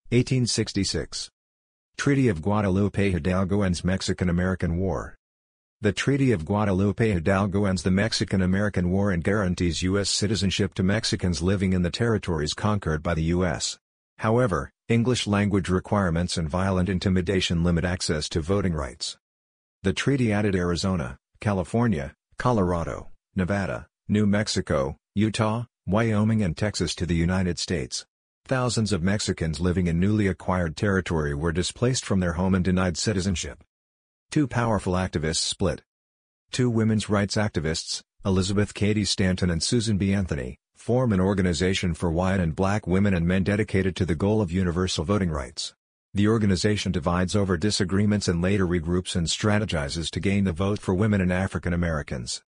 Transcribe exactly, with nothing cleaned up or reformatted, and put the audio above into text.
eighteen sixty-six. Treaty of Guadalupe Hidalgo ends Mexican-American War. The Treaty of Guadalupe Hidalgo ends the Mexican-American War and guarantees U S citizenship to Mexicans living in the territories conquered by the U S. However, English language requirements and violent intimidation limit access to voting rights. The treaty added Arizona, California, Colorado, Nevada, New Mexico, Utah, Wyoming and Texas to the United States. Thousands of Mexicans living in newly acquired territory were displaced from their home and denied citizenship. Two powerful activists split. Two women's rights activists, Elizabeth Cady Stanton and Susan B. Anthony, form an organization for white and black women and men dedicated to the goal of universal voting rights. The organization divides over disagreements and later regroups and strategizes to gain the vote for women and African Americans.